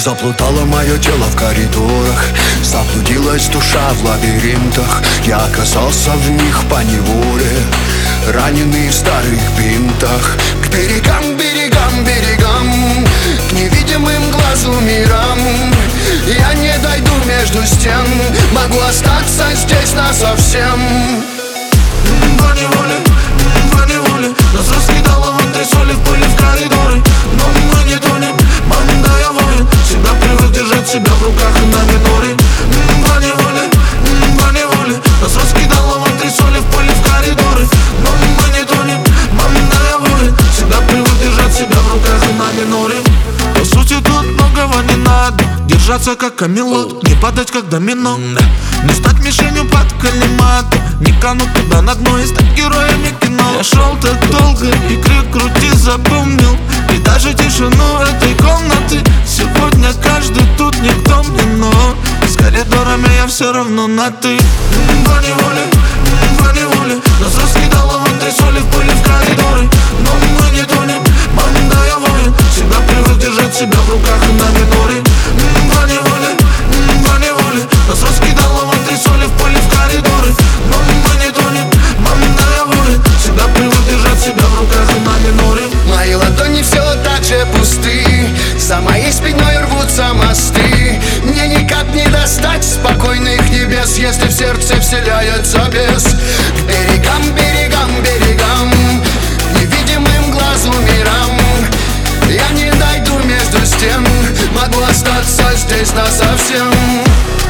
Заплутало мое тело в коридорах, заблудилась душа в лабиринтах. Я оказался в них поневоле, раненый в старых бинтах. К берегам, берегам, берегам, к невидимым глазу мирам. Я не дойду между стен, могу остаться здесь насовсем. Поневоле нас раскидало в антресоли, в пыли, в коридоры. Но мы не тонем, банда я воин, всегда привык держать себя в руках и на миноре. Поневоле нас раскидало в антресоли, в пыли, в коридоры. Но мы не тонем, банда я воин, всегда привык держать себя в руках и на миноре. По сути тут многого не надо, держаться как камелот, не падать как домино, не стать мишенью под калиматом, не кануть туда на дно и стать героями кино. Я шел так долго и крик крути запомнил, и даже тишину этой комнаты. Сегодня каждый тут никто мне, но с коридорами я все равно на ты. Поневоле нас раскидало в антресоли, в пыли, в коридоры. Но мы не тонем, банда я воин, всегда привык держать себя в руках и на миноре. Поневоле нас раскидало в антресоли, в пыли, в коридоры. Но мы не тонем, банда я воин, всегда привык держать себя в руках и на миноре. Мои ладони все так же пусты, за моей спиной рвутся мосты. Мне никак не достать спокойных небес, если в сердце вселяется бес. К берегам, берегам, берегам, невидимым глазу мирам. Я не дойду между стен, могу остаться здесь насовсем.